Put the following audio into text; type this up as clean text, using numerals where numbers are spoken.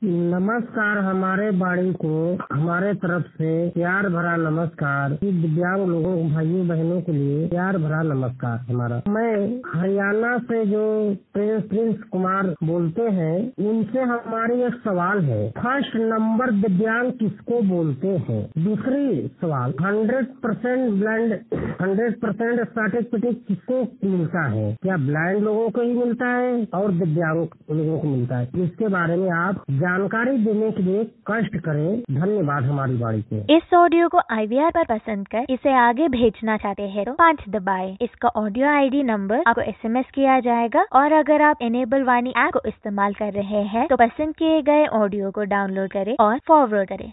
नमस्कार। हमारे बाड़ी को हमारे तरफ से प्यार भरा नमस्कार। दिव्यांग लोगों भाइयों बहनों के लिए प्यार भरा नमस्कार हमारा। मैं हरियाणा से जो प्रिंस कुमार बोलते हैं, उनसे हमारी एक सवाल है। फर्स्ट नंबर दिव्यांग किसको बोलते हैं? दूसरी सवाल, 100% ब्लाइंड 100% सर्टिफिकेट किसको मिलता है? क्या ब्लाइंड लोगों को ही मिलता है और दिव्यांग लोगों को मिलता है? इसके बारे में आप जानकारी देने के लिए कष्ट करें। धन्यवाद। हमारी बाड़ी के इस ऑडियो को IVR पर पसंद कर इसे आगे भेजना चाहते हैं तो 5 दबाएं। इसका ऑडियो ID नंबर आपको SMS किया जाएगा और अगर आप इनेबल वाणी ऐप को इस्तेमाल कर रहे हैं तो पसंद किए गए ऑडियो को डाउनलोड करें और फॉरवर्ड करें।